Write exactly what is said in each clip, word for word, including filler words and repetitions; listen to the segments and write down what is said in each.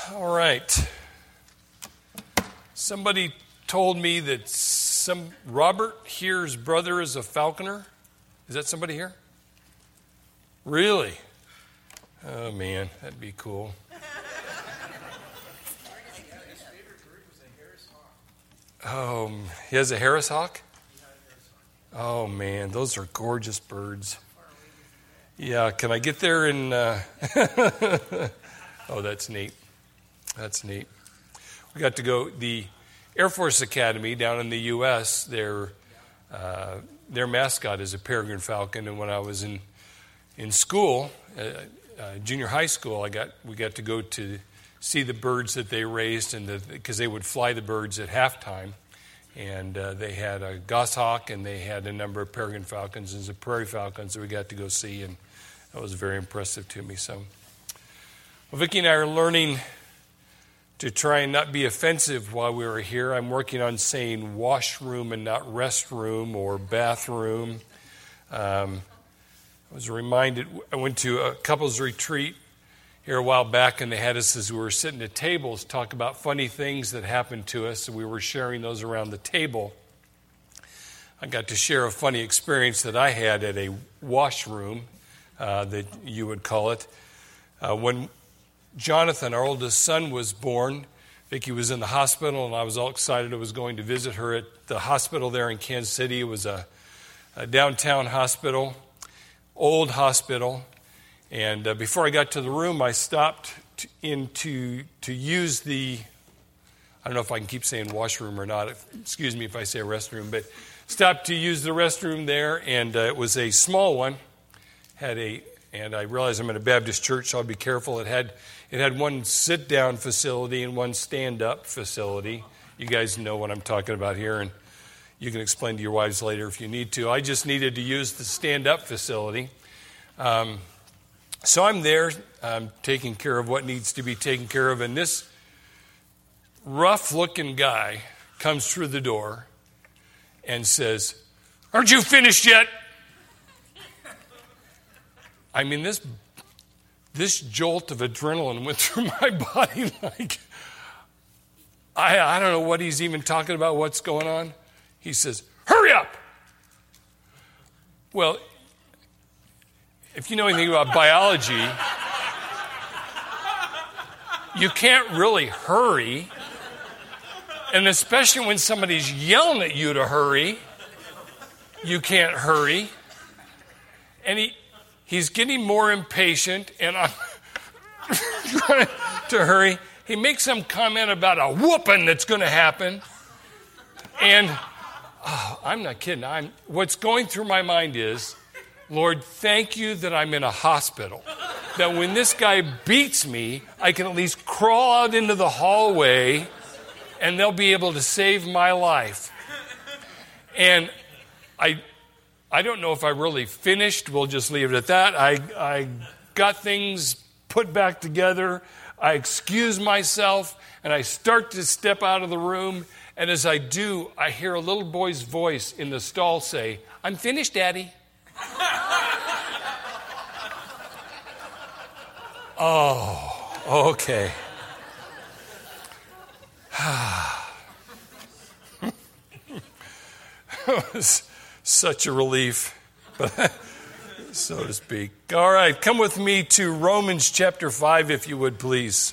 All right. Somebody told me that some Robert here's brother is a falconer. Is that somebody here? Really? Oh man, that'd be cool. Oh, he has a Harris hawk? Oh man, those are gorgeous birds. Yeah, can I get there in... Uh... oh, that's neat. That's neat. We got to go... The Air Force Academy down in the U S, their, uh, their mascot is a peregrine falcon. And when I was in in school, uh, uh, junior high school, I got we got to go to see the birds that they raised, and because the, they would fly the birds at halftime. And uh, they had a goshawk, and they had a number of peregrine falcons and some prairie falcons that we got to go see, and that was very impressive to me. So, well, Vicki and I are learning to try and not be offensive while we were here. I'm working on saying washroom and not restroom or bathroom. Um, I was reminded, I went to a couples retreat here a while back, and they had us, as we were sitting at tables, talk about funny things that happened to us, and we were sharing those around the table. I got to share a funny experience that I had at a washroom, uh, that you would call it. Uh, when Jonathan, our oldest son, was born, Vicki was in the hospital, and I was all excited. I was going to visit her at the hospital there in Kansas City. It was a, a downtown hospital, old hospital. And uh, before I got to the room, I stopped to, in to, to use the, I don't know if I can keep saying washroom or not. If, excuse me if I say restroom, but stopped to use the restroom there, and uh, it was a small one. Had a, and I realized I'm in a Baptist church, so I'll be careful. It had it had one sit-down facility and one stand-up facility. You guys know what I'm talking about here, and you can explain to your wives later if you need to. I just needed to use the stand-up facility. Um, So I'm there, I'm taking care of what needs to be taken care of, and this rough-looking guy comes through the door and says, "Aren't you finished yet?" I mean, this this jolt of adrenaline went through my body like, I, I don't know what he's even talking about, what's going on. He says, "Hurry up!" Well, if you know anything about biology, you can't really hurry. And especially when somebody's yelling at you to hurry, you can't hurry. And he he's getting more impatient, and I'm trying to hurry. He makes some comment about a whooping that's going to happen. And oh, I'm not kidding. I'm, what's going through my mind is, Lord, thank you that I'm in a hospital. That when this guy beats me, I can at least crawl out into the hallway and they'll be able to save my life. And I I don't know if I really finished. We'll just leave it at that. I, I got things put back together. I excuse myself and I start to step out of the room. And as I do, I hear a little boy's voice in the stall say, "I'm finished, Daddy." Oh, okay. It was such a relief, but so to speak. All right, come with me to Romans chapter five, if you would, please.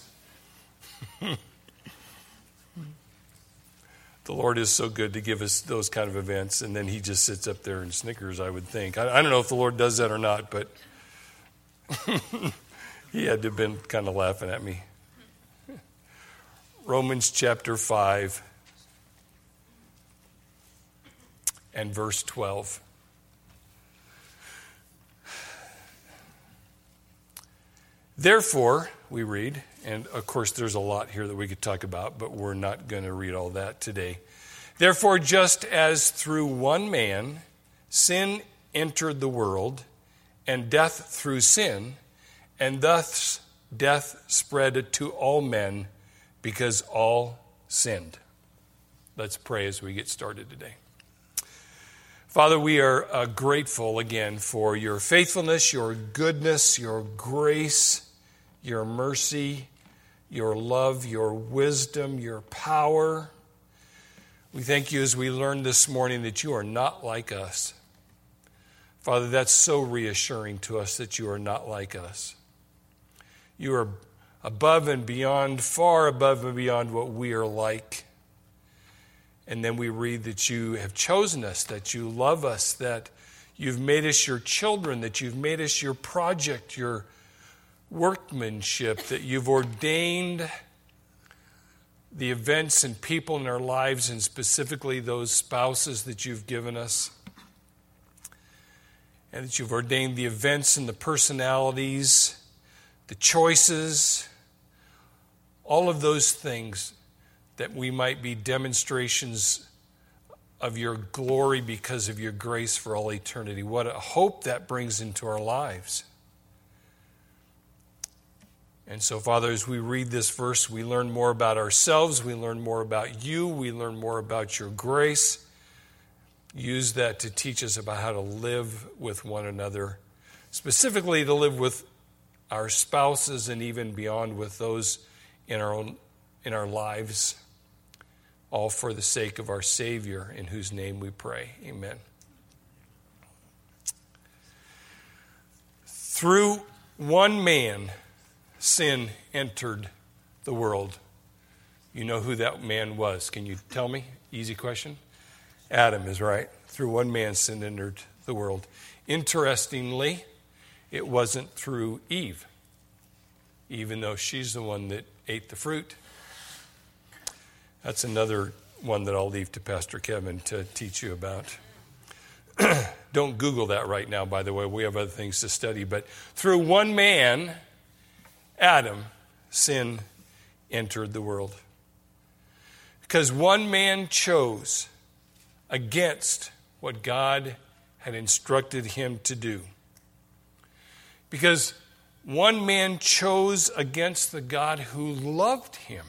The Lord is so good to give us those kind of events, and then he just sits up there and snickers, I would think. I, I don't know if the Lord does that or not, but he had to have been kind of laughing at me. Romans chapter five and verse twelve. Therefore, we read, and of course there's a lot here that we could talk about, but we're not going to read all that today. Therefore, just as through one man sin entered the world, and death through sin, and thus death spread to all men because all sinned. Let's pray as we get started today. Father, we are uh, grateful again for your faithfulness, your goodness, your grace, your mercy, your love, your wisdom, your power. We thank you as we learned this morning that you are not like us. Father, that's so reassuring to us that you are not like us. You are above and beyond, far above and beyond what we are like. And then we read that you have chosen us, that you love us, that you've made us your children, that you've made us your project, your workmanship, that you've ordained the events and people in our lives, and specifically those spouses that you've given us, and that you've ordained the events and the personalities, the choices, all of those things, that we might be demonstrations of your glory because of your grace for all eternity. What a hope that brings into our lives. And so, Father, as we read this verse, we learn more about ourselves, we learn more about you, we learn more about your grace. Use that to teach us about how to live with one another, specifically to live with our spouses and even beyond with those in our own in our lives, all for the sake of our Savior, in whose name we pray. Amen. Through one man, sin entered the world. You know who that man was. Can you tell me? Easy question. Adam is right. Through one man, sin entered the world. Interestingly, it wasn't through Eve, even though she's the one that ate the fruit. That's another one that I'll leave to Pastor Kevin to teach you about. Don't Google that right now, by the way. We have other things to study. But through one man, Adam, sin entered the world. Because one man chose against what God had instructed him to do. Because one man chose against the God who loved him.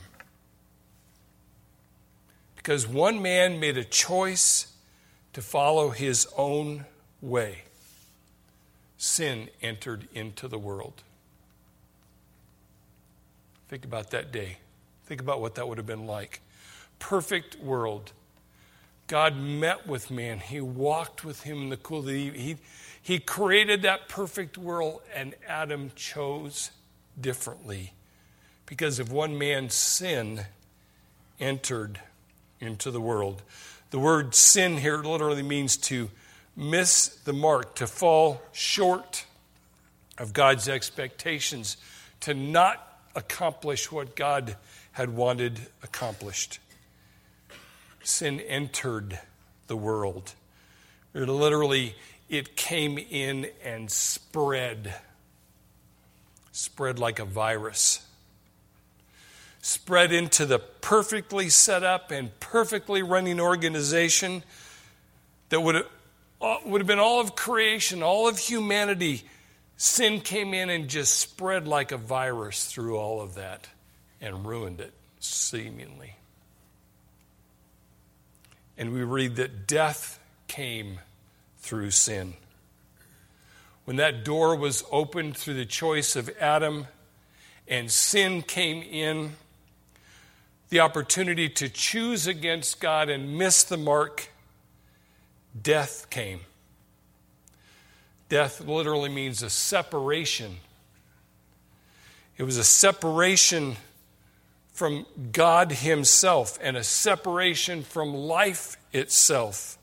Because one man made a choice to follow his own way. Sin entered into the world. Think about that day. Think about what that would have been like. Perfect world. God met with man. He walked with him in the cool of the evening. He, he created that perfect world, and Adam chose differently. Because of one man's sin entered into the world. The word sin here literally means to miss the mark, to fall short of God's expectations, to not accomplish what God had wanted accomplished. Sin entered the world. Literally, it came in and spread. Spread like a virus. Spread into the perfectly set up and perfectly running organization that would have, would have been all of creation, all of humanity. Sin came in and just spread like a virus through all of that and ruined it, seemingly. And we read that death came through sin. When that door was opened through the choice of Adam and sin came in, the opportunity to choose against God and miss the mark, death came. Death literally means a separation. It was a separation from God himself and a separation from life itself.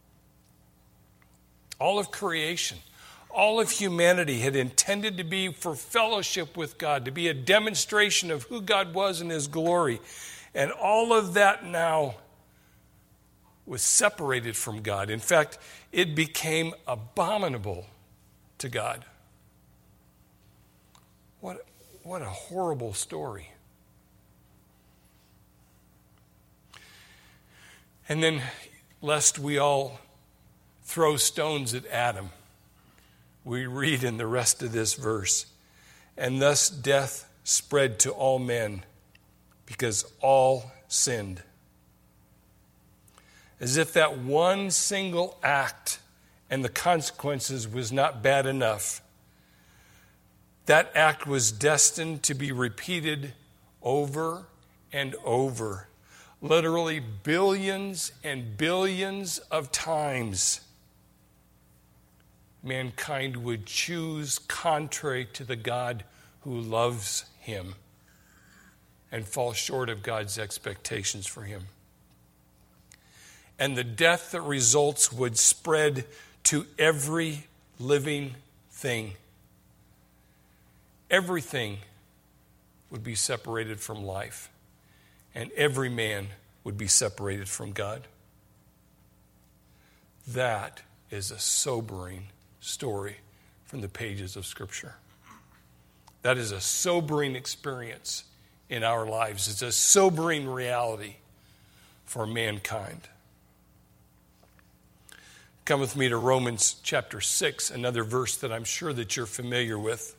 All of creation, all of humanity had intended to be for fellowship with God, to be a demonstration of who God was in his glory. And all of that now was separated from God. In fact, it became abominable to God. What, what a horrible story. And then, lest we all throw stones at Adam, we read in the rest of this verse, and thus death spread to all men, because all sinned. As if that one single act and the consequences was not bad enough, that act was destined to be repeated over and over, literally billions and billions of times, mankind would choose contrary to the God who loves him and fall short of God's expectations for him. And the death that results would spread to every living thing. Everything would be separated from life, and every man would be separated from God. That is a sobering story from the pages of Scripture. That is a sobering experience in our lives. It's a sobering reality for mankind. Come with me to Romans chapter six, another verse that I'm sure that you're familiar with.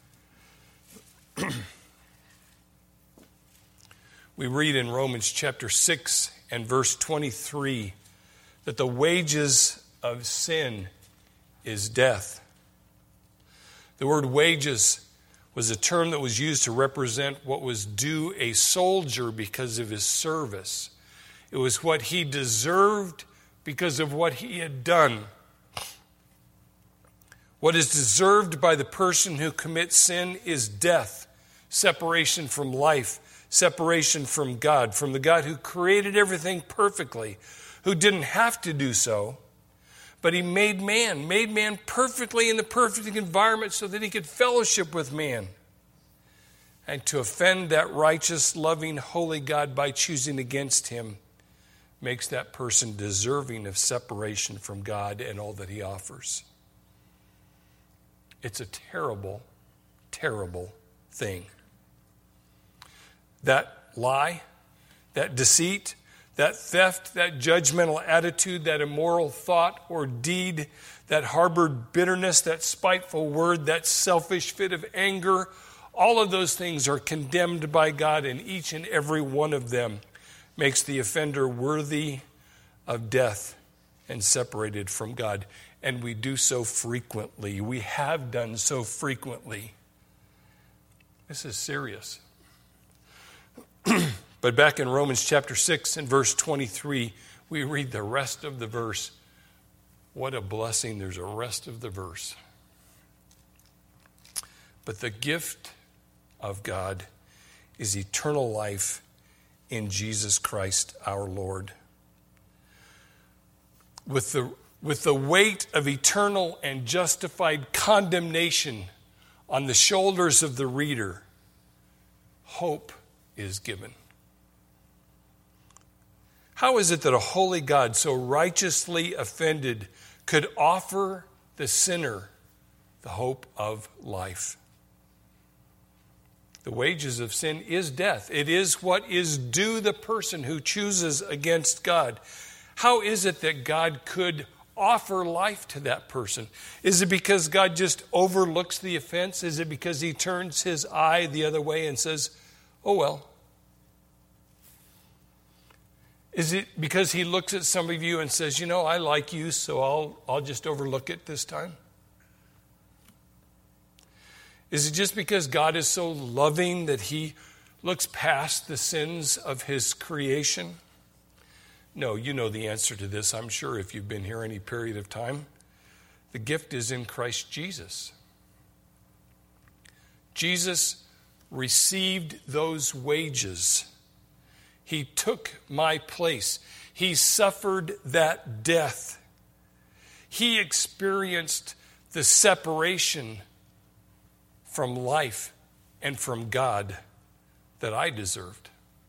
We read in Romans chapter six and verse twenty-three that the wages of sin is death. The word wages was a term that was used to represent what was due a soldier because of his service. It was what he deserved because of what he had done. What is deserved by the person who commits sin is death, separation from life, separation from God, from the God who created everything perfectly, who didn't have to do so, but he made man, made man perfectly in the perfect environment so that he could fellowship with man. And to offend that righteous, loving, holy God by choosing against him makes that person deserving of separation from God and all that he offers. It's a terrible, terrible thing. That lie, that deceit, that theft, that judgmental attitude, that immoral thought or deed, that harbored bitterness, that spiteful word, that selfish fit of anger, all of those things are condemned by God, and each and every one of them makes the offender worthy of death and separated from God. And we do so frequently. We have done so frequently. This is serious. But back in Romans chapter six and verse twenty-three, we read the rest of the verse. What a blessing. There's a rest of the verse. But the gift of God is eternal life in Jesus Christ our Lord. With the, with the weight of eternal and justified condemnation on the shoulders of the reader, hope is given. How is it that a holy God, so righteously offended, could offer the sinner the hope of life? The wages of sin is death. It is what is due the person who chooses against God. How is it that God could offer life to that person? Is it because God just overlooks the offense? Is it because he turns his eye the other way and says, oh well? Is it because he looks at some of you and says, you know, I like you, so I'll, I'll just overlook it this time? Is it just because God is so loving that he looks past the sins of his creation? No, you know the answer to this, I'm sure, if you've been here any period of time. The gift is in Christ Jesus. Jesus received those wages. He took my place. He suffered that death. He experienced the separation from life and from God that I deserved.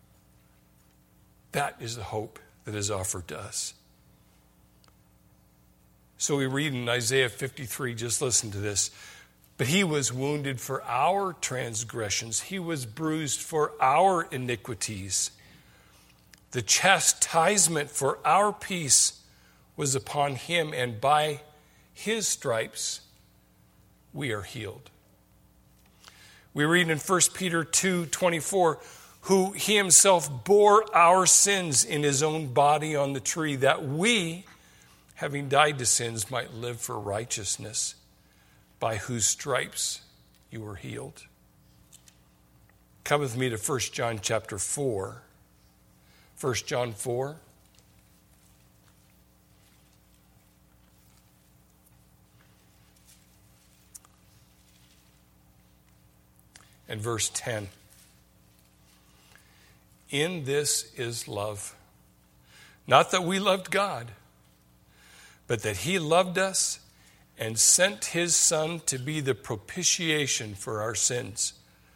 That is the hope that is offered to us. So we read in Isaiah fifty-three, just listen to this. But he was wounded for our transgressions. He was bruised for our iniquities. The chastisement for our peace was upon him, and by his stripes we are healed. We read in First Peter two twenty-four, who he himself bore our sins in his own body on the tree, that we, having died to sins, might live for righteousness, by whose stripes you were healed. Come with me to First John chapter four. First John four. And verse ten. In this is love. Not that we loved God, but that he loved us and sent his Son to be the propitiation for our sins.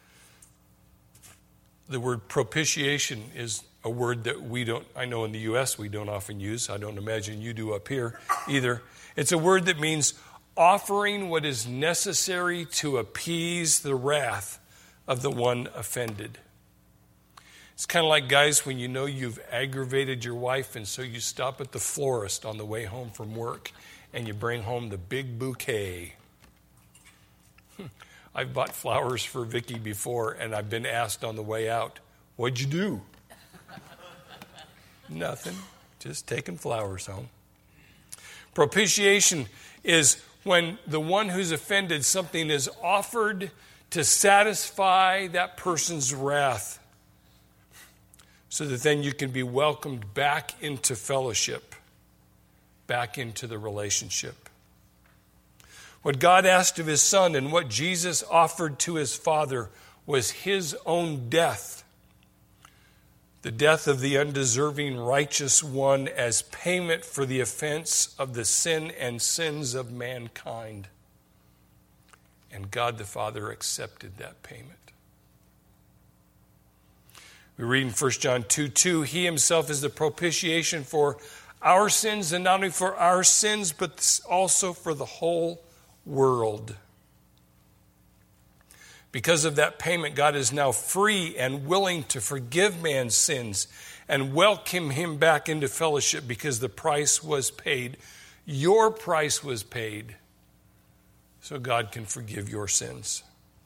The word propitiation is a word that we don't, I know in the U S we don't often use. I don't imagine you do up here either. It's a word that means offering what is necessary to appease the wrath of the one offended. It's kind of like, guys, when you know you've aggravated your wife, and so you stop at the florist on the way home from work and you bring home the big bouquet. I've bought flowers for Vicky before, and I've been asked on the way out, "What'd you do?" Nothing, just taking flowers home. Propitiation is when the one who's offended, something is offered to satisfy that person's wrath, so that then you can be welcomed back into fellowship, back into the relationship. What God asked of his Son and what Jesus offered to his Father was his own death, the death of the undeserving righteous one as payment for the offense of the sin and sins of mankind. And God the Father accepted that payment. We read in First John two two, he himself is the propitiation for our sins, and not only for our sins, but also for the whole world. Because of that payment, God is now free and willing to forgive man's sins and welcome him back into fellowship, because the price was paid. Your price was paid, so God can forgive your sins.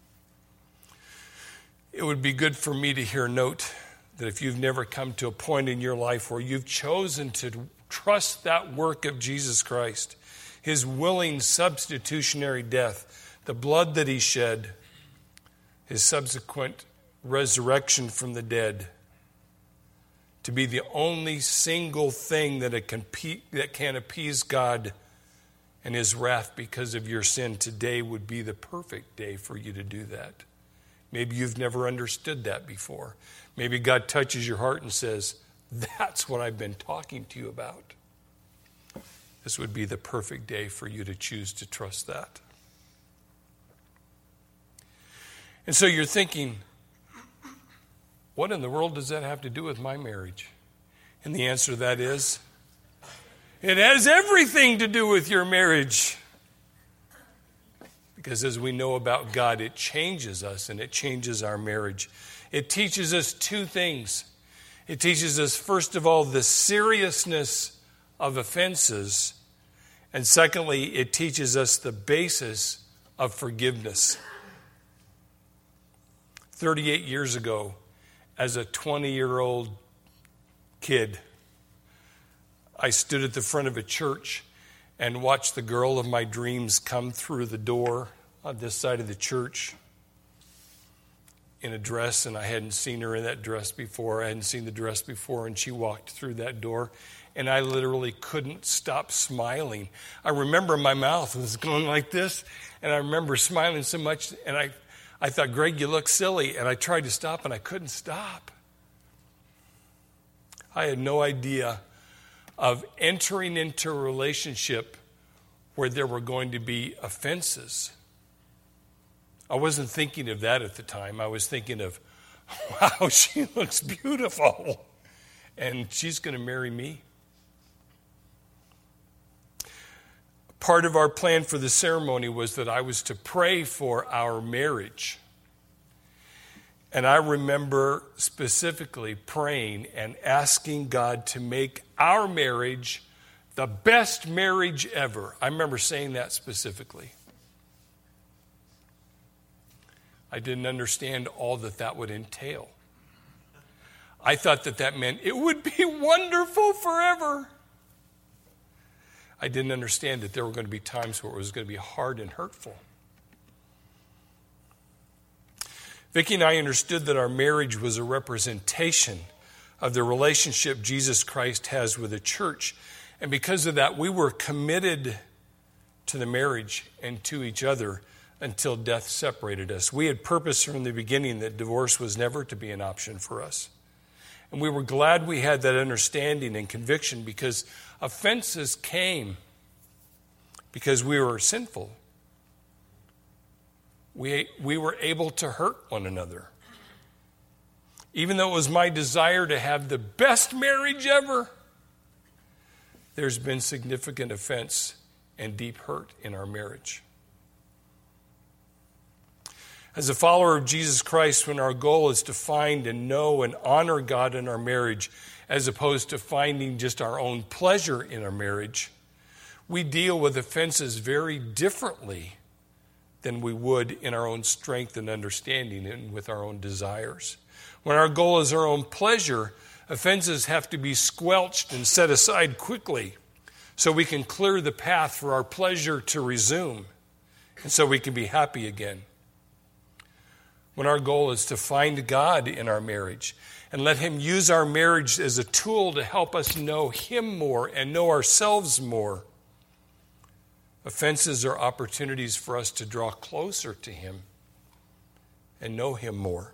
It would be good for me to hear note that if you've never come to a point in your life where you've chosen to trust that work of Jesus Christ, his willing substitutionary death, the blood that he shed, his subsequent resurrection from the dead, to be the only single thing that, it can, that can appease God and his wrath because of your sin, today would be the perfect day for you to do that. Maybe you've never understood that before. Maybe God touches your heart and says, that's what I've been talking to you about. This would be the perfect day for you to choose to trust that. And so you're thinking, what in the world does that have to do with my marriage? And the answer to that is, it has everything to do with your marriage. Because as we know about God, it changes us and it changes our marriage. It teaches us two things. It teaches us, first of all, the seriousness of offenses. And secondly, it teaches us the basis of forgiveness. thirty-eight years ago, as a twenty-year-old kid, I stood at the front of a church and watched the girl of my dreams come through the door on this side of the church in a dress, and I hadn't seen her in that dress before. I hadn't seen the dress before, and she walked through that door, and I literally couldn't stop smiling. I remember my mouth was going like this, and I remember smiling so much, and I, I thought, Greg, you look silly, and I tried to stop, and I couldn't stop. I had no idea of entering into a relationship where there were going to be offenses. I wasn't thinking of that at the time. I was thinking of, wow, she looks beautiful, and she's going to marry me. Part of our plan for the ceremony was that I was to pray for our marriage. And I remember specifically praying and asking God to make our marriage the best marriage ever. I remember saying that specifically. I didn't understand all that that would entail. I thought that that meant it would be wonderful forever. I didn't understand that there were going to be times where it was going to be hard and hurtful. Vicki and I understood that our marriage was a representation of the relationship Jesus Christ has with the church. And because of that, we were committed to the marriage and to each other until death separated us. We had purposed from the beginning that divorce was never to be an option for us. And we were glad we had that understanding and conviction, because offenses came because we were sinful. We, we were able to hurt one another. Even though it was my desire to have the best marriage ever, there's been significant offense and deep hurt in our marriage. As a follower of Jesus Christ, when our goal is to find and know and honor God in our marriage, as opposed to finding just our own pleasure in our marriage, we deal with offenses very differently than we would in our own strength and understanding and with our own desires. When our goal is our own pleasure, offenses have to be squelched and set aside quickly so we can clear the path for our pleasure to resume and so we can be happy again. When our goal is to find God in our marriage and let Him use our marriage as a tool to help us know Him more and know ourselves more, offenses are opportunities for us to draw closer to Him and know Him more.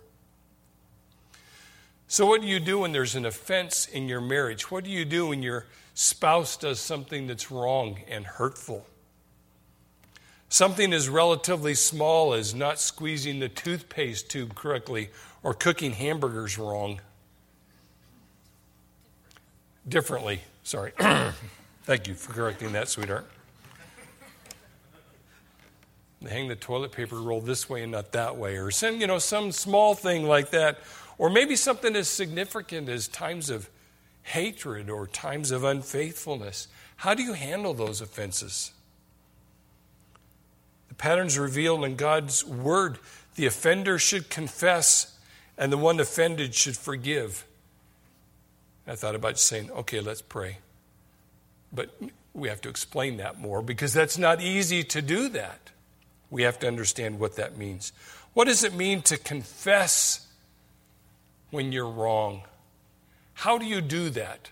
So what do you do when there's an offense in your marriage? What do you do when your spouse does something that's wrong and hurtful? Something as relatively small as not squeezing the toothpaste tube correctly or cooking hamburgers wrong. Differently, sorry. Thank you for correcting that, sweetheart. They hang the toilet paper roll this way and not that way, or some, you know, some small thing like that, or maybe something as significant as times of hatred or times of unfaithfulness. How do you handle those offenses? The pattern's revealed in God's word. The offender should confess, and the one offended should forgive. I thought about saying, okay, let's pray. But we have to explain that more, because that's not easy to do that. We have to understand what that means. What does it mean to confess when you're wrong? How do you do that?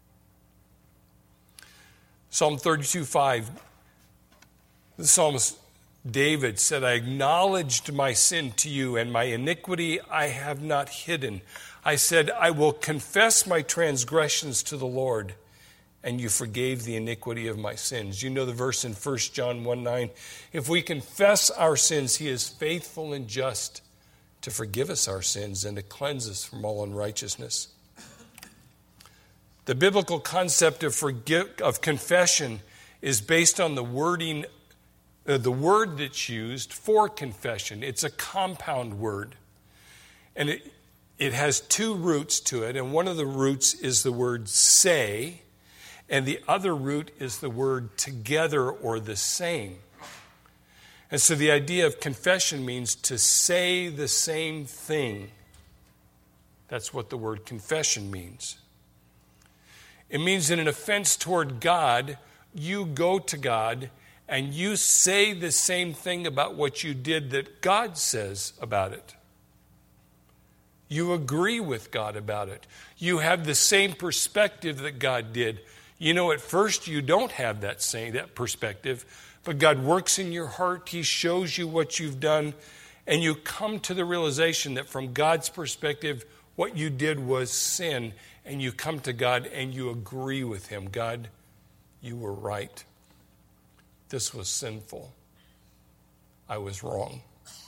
Psalm thirty-two five, the psalmist David said, I acknowledged my sin to you, and my iniquity I have not hidden. I said, I will confess my transgressions to the Lord, and you forgave the iniquity of my sins. You know the verse in First John one nine. If we confess our sins, He is faithful and just to forgive us our sins and to cleanse us from all unrighteousness. The biblical concept of forgive, of confession is based on the wording, uh, the word that's used for confession. It's a compound word. And it, it has two roots to it. And one of the roots is the word say, and the other root is the word together or the same. And so the idea of confession means to say the same thing. That's what the word confession means. It means in an offense toward God, you go to God and you say the same thing about what you did that God says about it. You agree with God about it. You have the same perspective that God did. You know, at first you don't have that same that perspective, but God works in your heart. He shows you what you've done, and you come to the realization that from God's perspective, what you did was sin, and you come to God and you agree with Him. God, you were right. This was sinful. I was wrong.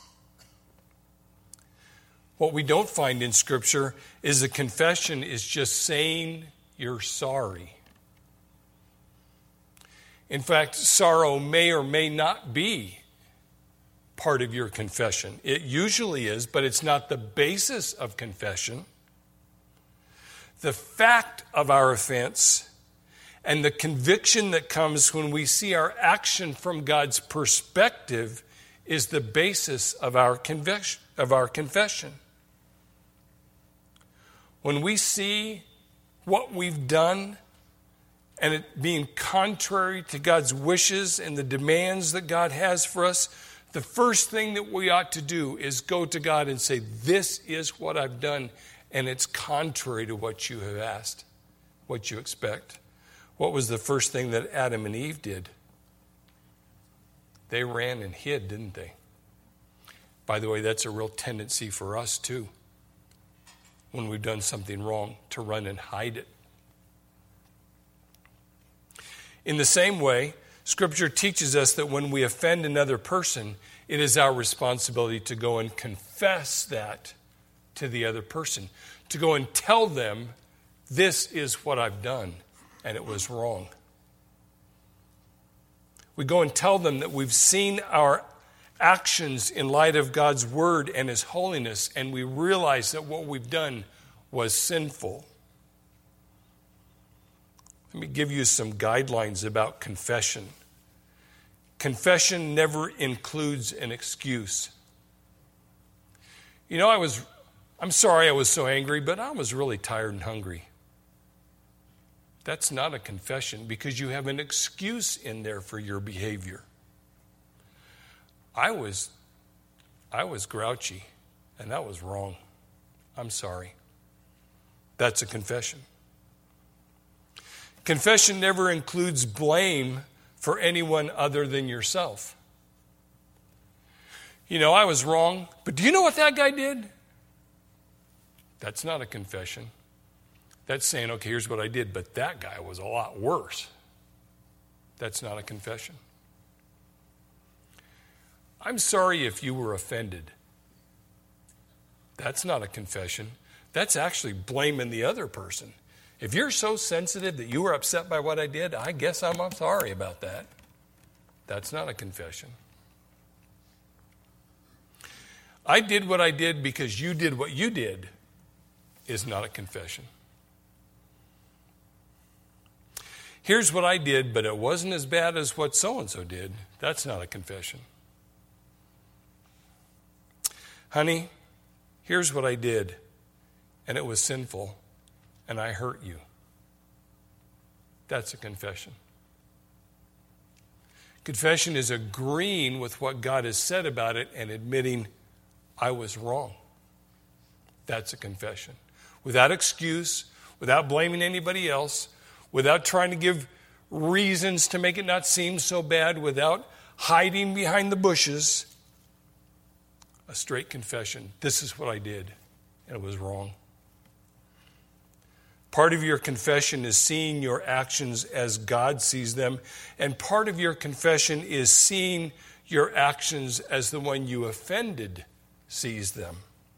What we don't find in Scripture is a confession is just saying you're sorry. In fact, sorrow may or may not be part of your confession. It usually is, but it's not the basis of confession. The fact of our offense and the conviction that comes when we see our action from God's perspective is the basis of our conviction, of our confession. When we see what we've done and it being contrary to God's wishes and the demands that God has for us, the first thing that we ought to do is go to God and say, this is what I've done, and it's contrary to what you have asked, what you expect. What was the first thing that Adam and Eve did? They ran and hid, didn't they? By the way, that's a real tendency for us too, when we've done something wrong, to run and hide it. In the same way, Scripture teaches us that when we offend another person, it is our responsibility to go and confess that to the other person, to go and tell them, this is what I've done, and it was wrong. We go and tell them that we've seen our actions in light of God's word and his holiness, and we realize that what we've done was sinful. Let me give you some guidelines about confession. Confession never includes an excuse. You know, I was, I'm sorry I was so angry, but I was really tired and hungry. That's not a confession because you have an excuse in there for your behavior. I was, I was grouchy, and that was wrong. I'm sorry. That's a confession. Confession never includes blame for anyone other than yourself. You know, I was wrong, but do you know what that guy did? That's not a confession. That's saying, okay, here's what I did, but that guy was a lot worse. That's not a confession. I'm sorry if you were offended. That's not a confession. That's actually blaming the other person. If you're so sensitive that you were upset by what I did, I guess I'm, I'm sorry about that. That's not a confession. I did what I did because you did what you did is not a confession. Here's what I did, but it wasn't as bad as what so-and-so did. That's not a confession. Honey, here's what I did, and it was sinful, and I hurt you. That's a confession. Confession is agreeing with what God has said about it and admitting, I was wrong. That's a confession. Without excuse, without blaming anybody else, without trying to give reasons to make it not seem so bad, without hiding behind the bushes, a straight confession. This is what I did, and it was wrong. Part of your confession is seeing your actions as God sees them, and part of your confession is seeing your actions as the one you offended sees them.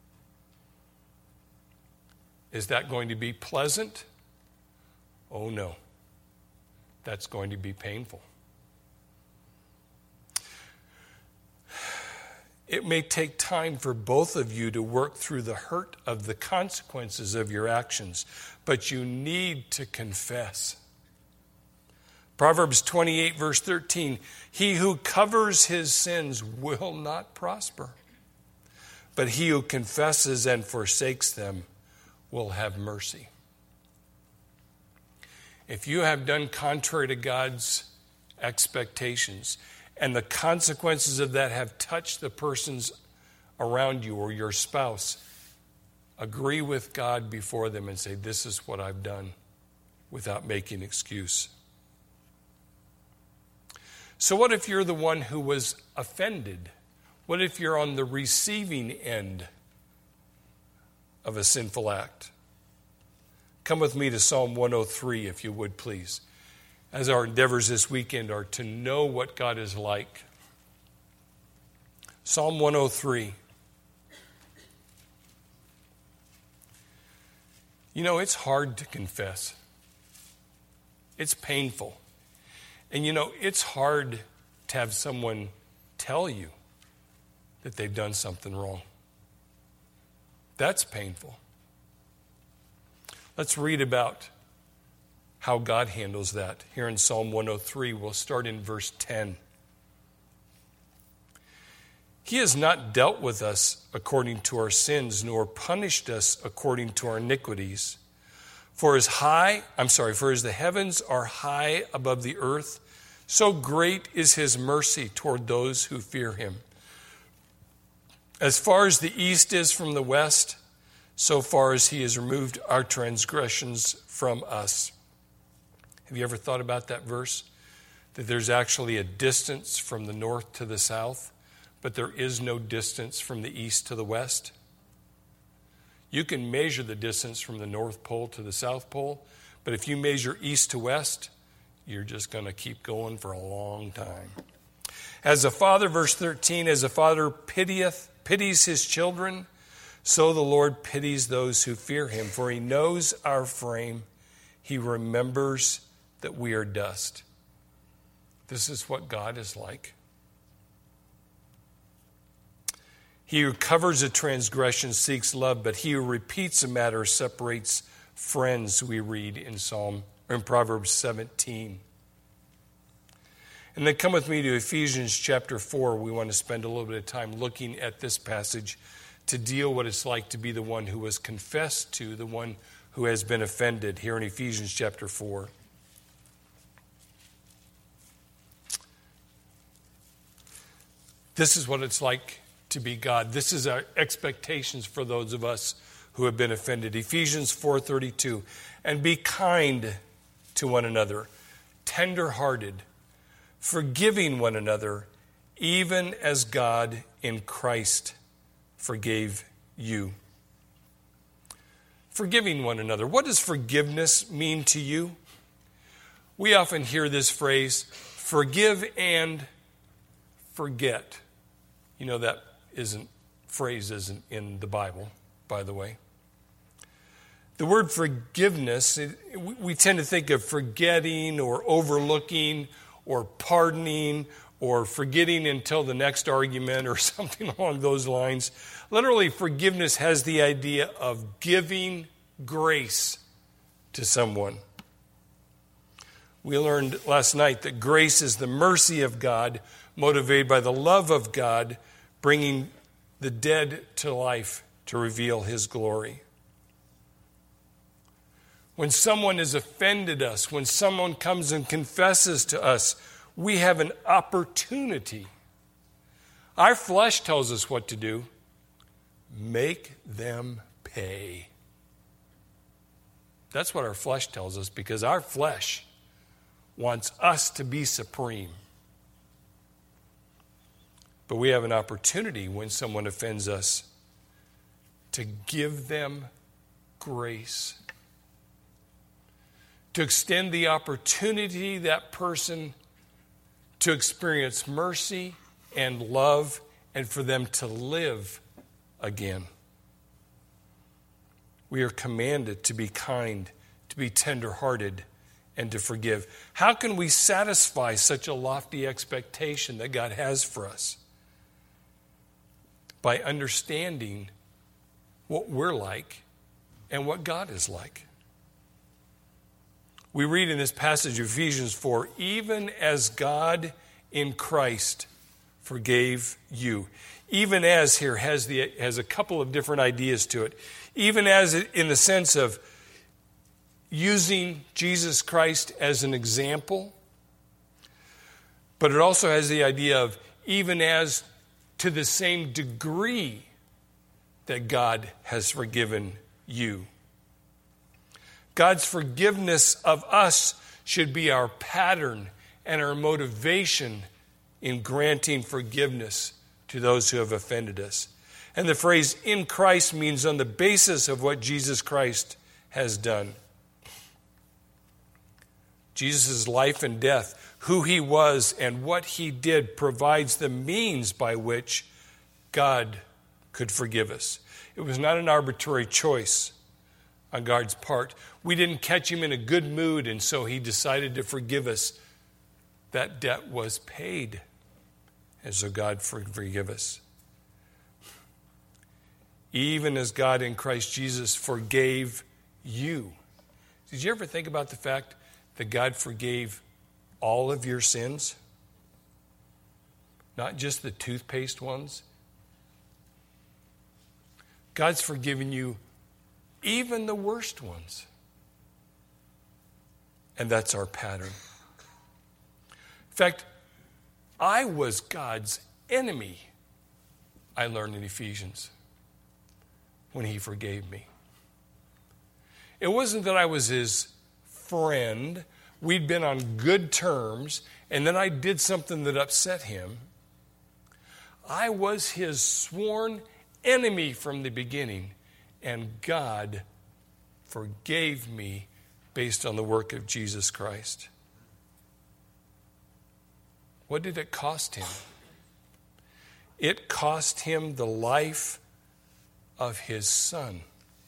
Is that going to be pleasant? Oh no, that's going to be painful. It may take time for both of you to work through the hurt of the consequences of your actions, but you need to confess. Proverbs twenty-eight, verse thirteen, he who covers his sins will not prosper, but he who confesses and forsakes them will have mercy. If you have done contrary to God's expectations, and the consequences of that have touched the persons around you or your spouse, agree with God before them and say, this is what I've done, without making excuse. So what if you're the one who was offended? What if you're on the receiving end of a sinful act? Come with me to Psalm one oh three, if you would, please, as our endeavors this weekend are to know what God is like. Psalm one oh three. You know, it's hard to confess. It's painful. And you know, it's hard to have someone tell you that they've done something wrong. That's painful. Let's read about how God handles that. Here in Psalm one oh three, we'll start in verse ten. He has not dealt with us according to our sins, nor punished us according to our iniquities. For as high, I'm sorry, for as the heavens are high above the earth, so great is his mercy toward those who fear him. As far as the east is from the west, so far as he has removed our transgressions from us. Have you ever thought about that verse? That there's actually a distance from the north to the south, but there is no distance from the east to the west. You can measure the distance from the North Pole to the South Pole, but if you measure east to west, you're just going to keep going for a long time. As a father, verse thirteen, as a father pitieth, pities his children, so the Lord pities those who fear him, for he knows our frame. He remembers that we are dust. This is what God is like. He who covers a transgression seeks love, but he who repeats a matter separates friends, we read in Psalm or in Proverbs seventeen. And then come with me to Ephesians chapter four. We want to spend a little bit of time looking at this passage to deal what it's like to be the one who was confessed to, the one who has been offended, here in Ephesians chapter four. This is what it's like to be God. This is our expectations for those of us who have been offended. Ephesians four thirty-two. And be kind to one another, tender-hearted, forgiving one another, even as God in Christ forgave you. Forgiving one another. What does forgiveness mean to you? We often hear this phrase, forgive and forget. You know, that isn't phrase isn't in the Bible, by the way. The word forgiveness, it, we tend to think of forgetting or overlooking or pardoning or forgetting until the next argument or something along those lines. Literally, forgiveness has the idea of giving grace to someone. We learned last night that grace is the mercy of God, motivated by the love of God, bringing the dead to life to reveal his glory. When someone has offended us, when someone comes and confesses to us, we have an opportunity. Our flesh tells us what to do. Make them pay. That's what our flesh tells us, because our flesh wants us to be supreme. But we have an opportunity when someone offends us to give them grace. To extend the opportunity that person to experience mercy and love and for them to live again. We are commanded to be kind, to be tender-hearted, and to forgive. How can we satisfy such a lofty expectation that God has for us? By understanding what we're like and what God is like. We read in this passage of Ephesians four, even as God in Christ forgave you. Even as here has the has a couple of different ideas to it. Even as in the sense of using Jesus Christ as an example. But it also has the idea of even as to the same degree that God has forgiven you. God's forgiveness of us should be our pattern and our motivation in granting forgiveness to those who have offended us. And the phrase in Christ means on the basis of what Jesus Christ has done. Jesus' life and death, who he was and what he did, provides the means by which God could forgive us. It was not an arbitrary choice on God's part. We didn't catch him in a good mood, and so he decided to forgive us. That debt was paid, and so God forgive us. Even as God in Christ Jesus forgave you. Did you ever think about the fact that God forgave all of your sins? Not just the toothpaste ones. God's forgiven you even the worst ones. And that's our pattern. In fact, I was God's enemy I learned in Ephesians when he forgave me. It wasn't that I was his friend. We'd been on good terms, and then I did something that upset him. I was his sworn enemy from the beginning, and God forgave me based on the work of Jesus Christ. What did it cost him? It cost him the life of his son.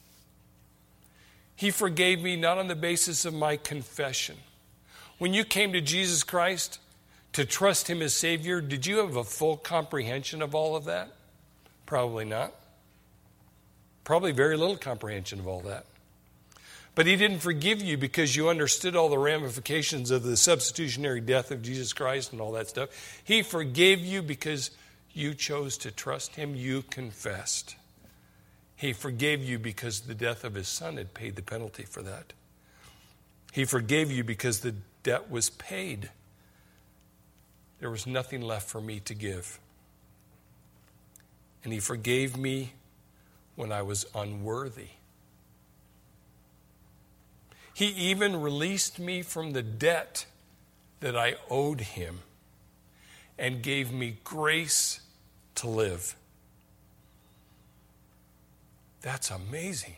He forgave me not on the basis of my confession. When you came to Jesus Christ to trust him as Savior, did you have a full comprehension of all of that? Probably not. Probably very little comprehension of all that. But he didn't forgive you because you understood all the ramifications of the substitutionary death of Jesus Christ and all that stuff. He forgave you because you chose to trust him. You confessed. He forgave you because the death of his son had paid the penalty for that. He forgave you because the debt was paid. There was nothing left for me to give. And he forgave me when I was unworthy. He even released me from the debt that I owed him and gave me grace to live. That's amazing.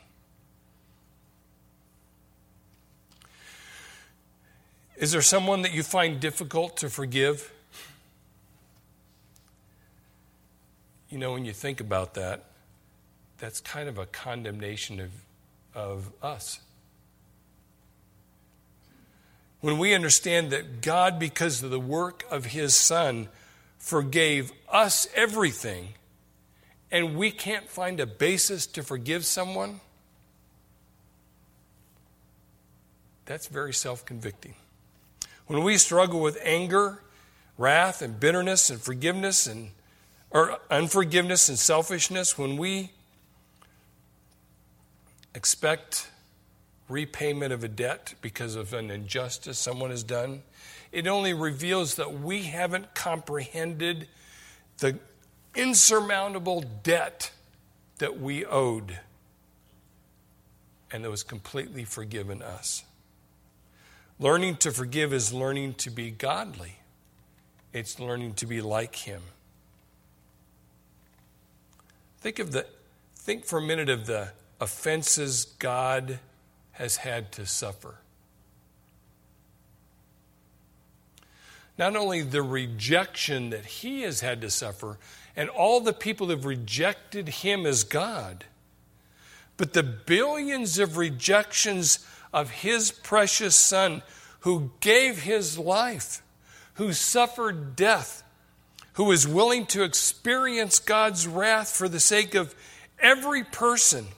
Is there someone that you find difficult to forgive? You know, when you think about that, that's kind of a condemnation of, of us. When we understand that God, because of the work of his son, forgave us everything, and we can't find a basis to forgive someone, that's very self-convicting. When we struggle with anger, wrath, and bitterness, and forgiveness, and or unforgiveness and selfishness, when we expect repayment of a debt because of an injustice someone has done, it only reveals that we haven't comprehended the insurmountable debt that we owed and that was completely forgiven us. Learning to forgive is learning to be godly. It's learning to be like him. Think of the think for a minute of the offenses God has had to suffer. Not only the rejection that he has had to suffer, and all the people have rejected him as God, but the billions of rejections of his precious son who gave his life, who suffered death, who was willing to experience God's wrath for the sake of every person.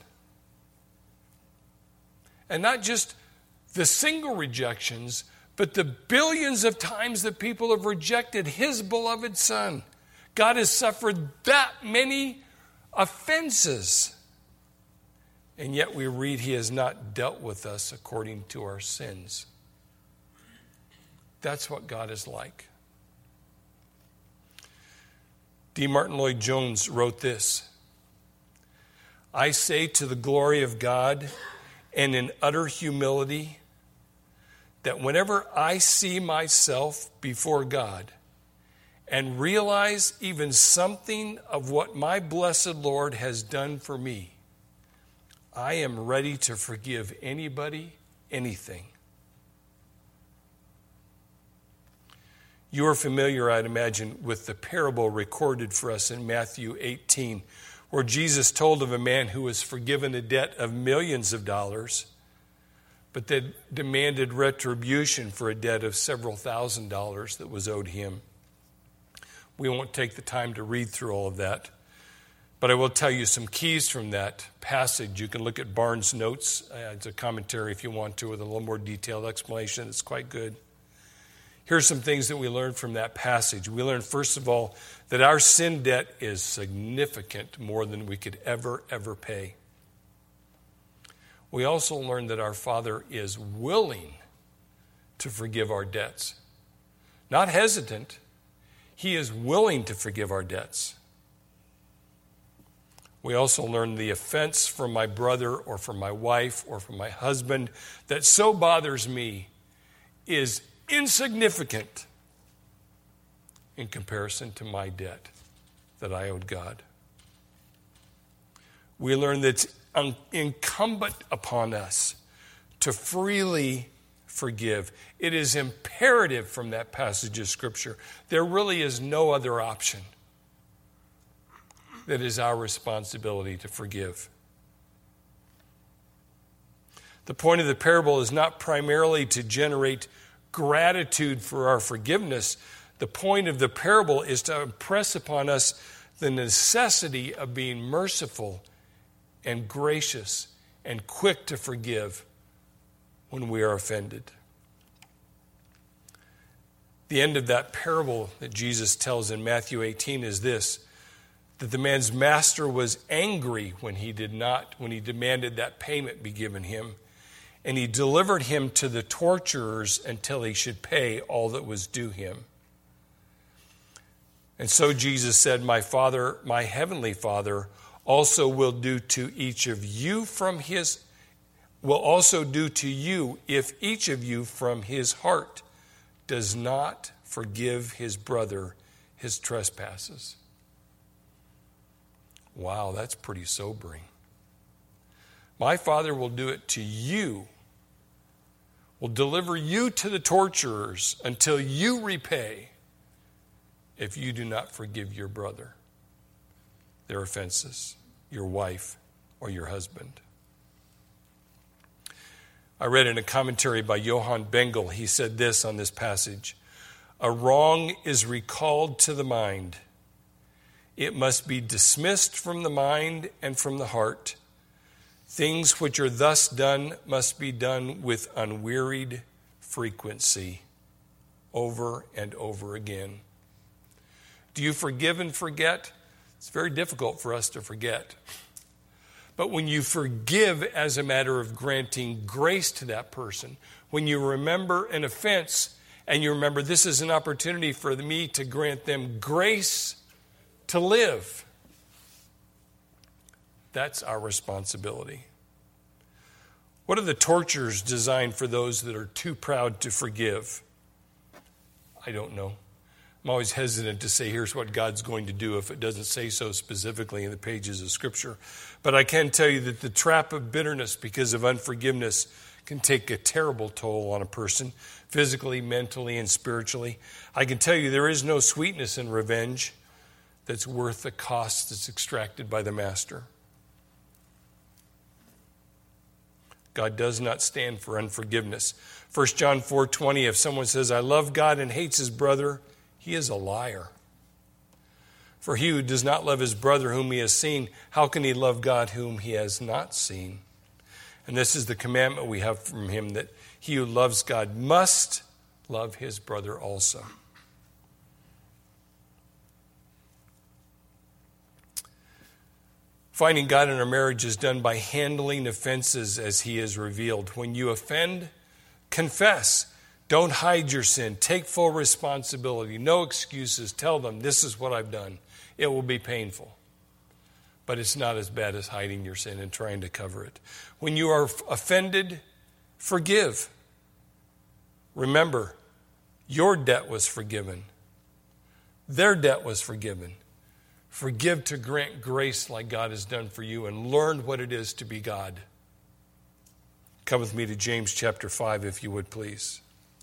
And not just the single rejections, but the billions of times that people have rejected his beloved son. God has suffered that many offenses. And yet we read he has not dealt with us according to our sins. That's what God is like. D. Martin Lloyd-Jones wrote this: I say to the glory of God and in utter humility that whenever I see myself before God and realize even something of what my blessed Lord has done for me, I am ready to forgive anybody, anything. You are familiar, I'd imagine, with the parable recorded for us in Matthew eighteen, where Jesus told of a man who was forgiven a debt of millions of dollars, but that demanded retribution for a debt of several thousand dollars that was owed him. We won't take the time to read through all of that, but I will tell you some keys from that passage. You can look at Barnes' notes. Uh, it's a commentary if you want to with a little more detailed explanation. It's quite good. Here's some things that we learned from that passage. We learned, first of all, that our sin debt is significant, more than we could ever, ever pay. We also learned that our Father is willing to forgive our debts. Not hesitant. He is willing to forgive our debts. We also learn the offense from my brother or from my wife or from my husband that so bothers me is insignificant in comparison to my debt that I owed God. We learn that it's incumbent upon us to freely forgive. It is imperative from that passage of Scripture. There really is no other option. That is our responsibility to forgive. The point of the parable is not primarily to generate gratitude for our forgiveness. The point of the parable is to impress upon us the necessity of being merciful and gracious and quick to forgive when we are offended. The end of that parable that Jesus tells in Matthew eighteen is this, that the man's master was angry when he did not, when he demanded that payment be given him, and he delivered him to the torturers until he should pay all that was due him. And so Jesus said, my Father, my heavenly Father, also will do to each of you from his, will also do to you if each of you from his heart does not forgive his brother his trespasses. Wow, that's pretty sobering. My Father will do it to you, will deliver you to the torturers until you repay if you do not forgive your brother their offenses, your wife, or your husband. I read in a commentary by Johann Bengel, he said this on this passage, a wrong is recalled to the mind. It must be dismissed from the mind and from the heart. Things which are thus done must be done with unwearied frequency, over and over again. Do you forgive and forget? It's very difficult for us to forget. But when you forgive as a matter of granting grace to that person, when you remember an offense and you remember this is an opportunity for me to grant them grace to live, that's our responsibility. What are the tortures designed for those that are too proud to forgive? I don't know. I'm always hesitant to say here's what God's going to do if it doesn't say so specifically in the pages of Scripture. But I can tell you that the trap of bitterness because of unforgiveness can take a terrible toll on a person, physically, mentally, and spiritually. I can tell you there is no sweetness in revenge that's worth the cost that's extracted by the master. God does not stand for unforgiveness. First John four twenty, if someone says, I love God and hates his brother, he is a liar. For he who does not love his brother whom he has seen, how can he love God whom he has not seen? And this is the commandment we have from him, that he who loves God must love his brother also. Finding God in our marriage is done by handling offenses as he is revealed. When you offend, confess. Don't hide your sin. Take full responsibility. No excuses. Tell them, this is what I've done. It will be painful. But it's not as bad as hiding your sin and trying to cover it. When you are offended, forgive. Remember, your debt was forgiven. Their debt was forgiven. Forgive to grant grace like God has done for you, and learn what it is to be God. Come with me to James chapter five, if you would, please.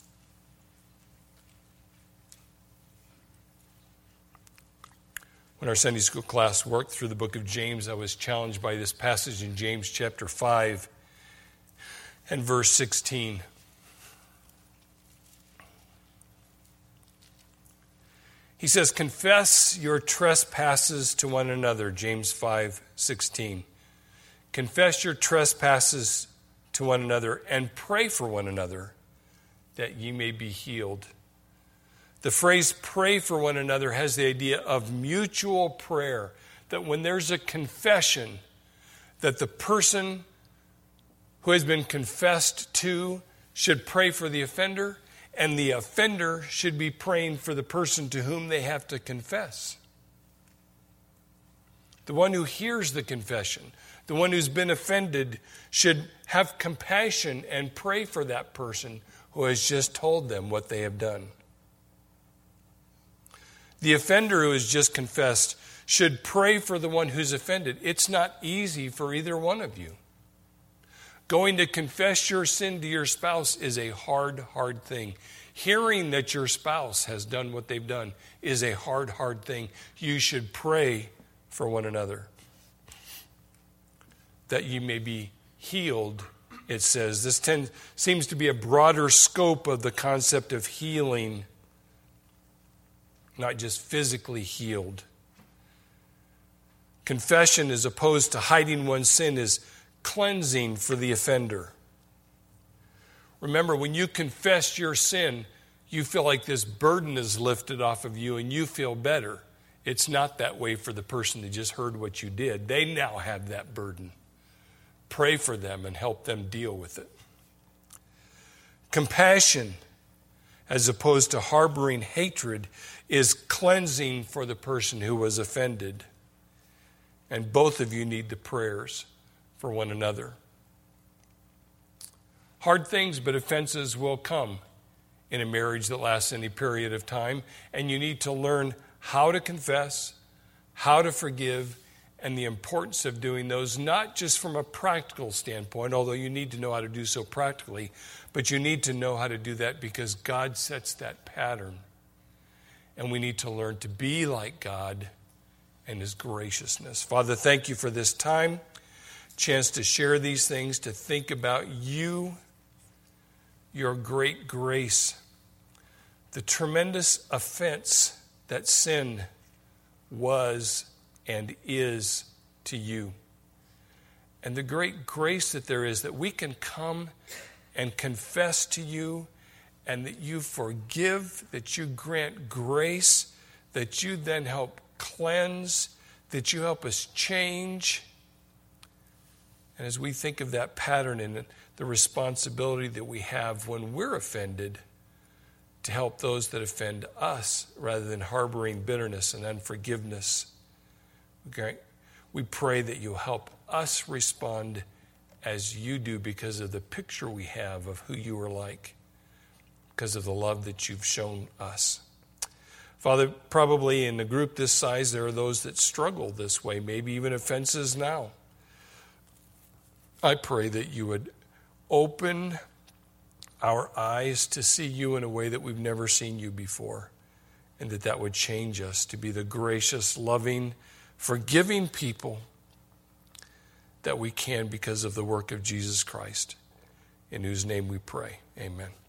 When our Sunday school class worked through the book of James, I was challenged by this passage in James chapter five and verse sixteen. He says, confess your trespasses to one another, James five sixteen. Confess your trespasses to one another and pray for one another that ye may be healed. The phrase pray for one another has the idea of mutual prayer, that when there's a confession, that the person who has been confessed to should pray for the offender, and the offender should be praying for the person to whom they have to confess. The one who hears the confession, the one who's been offended, should have compassion and pray for that person who has just told them what they have done. The offender who has just confessed should pray for the one who's offended. It's not easy for either one of you. Going to confess your sin to your spouse is a hard, hard thing. Hearing that your spouse has done what they've done is a hard, hard thing. You should pray for one another, that you may be healed, it says. This tend, seems to be a broader scope of the concept of healing, not just physically healed. Confession, as opposed to hiding one's sin, is cleansing for the offender. Remember, when you confess your sin, you feel like this burden is lifted off of you and you feel better. It's not that way for the person that just heard what you did. They now have that burden. Pray for them and help them deal with it. Compassion, as opposed to harboring hatred, is cleansing for the person who was offended. And both of you need the prayers for one another. Hard things but offenses will come in a marriage that lasts any period of time, and you need to learn how to confess, how to forgive, and the importance of doing those, not just from a practical standpoint, although you need to know how to do so practically, but you need to know how to do that because God sets that pattern. And we need to learn to be like God and His graciousness. Father, thank you for this time, chance to share these things, to think about you, your great grace, the tremendous offense that sin was and is to you, and the great grace that there is that we can come and confess to you, and that you forgive, that you grant grace, that you then help cleanse, that you help us change. And as we think of that pattern and the responsibility that we have when we're offended, to help those that offend us rather than harboring bitterness and unforgiveness, okay, we pray that you'll help us respond as you do because of the picture we have of who you are like, because of the love that you've shown us. Father, probably in a group this size, there are those that struggle this way, maybe even offenses now. I pray that you would open our eyes to see you in a way that we've never seen you before, and that that would change us to be the gracious, loving, forgiving people that we can because of the work of Jesus Christ, in whose name we pray. Amen.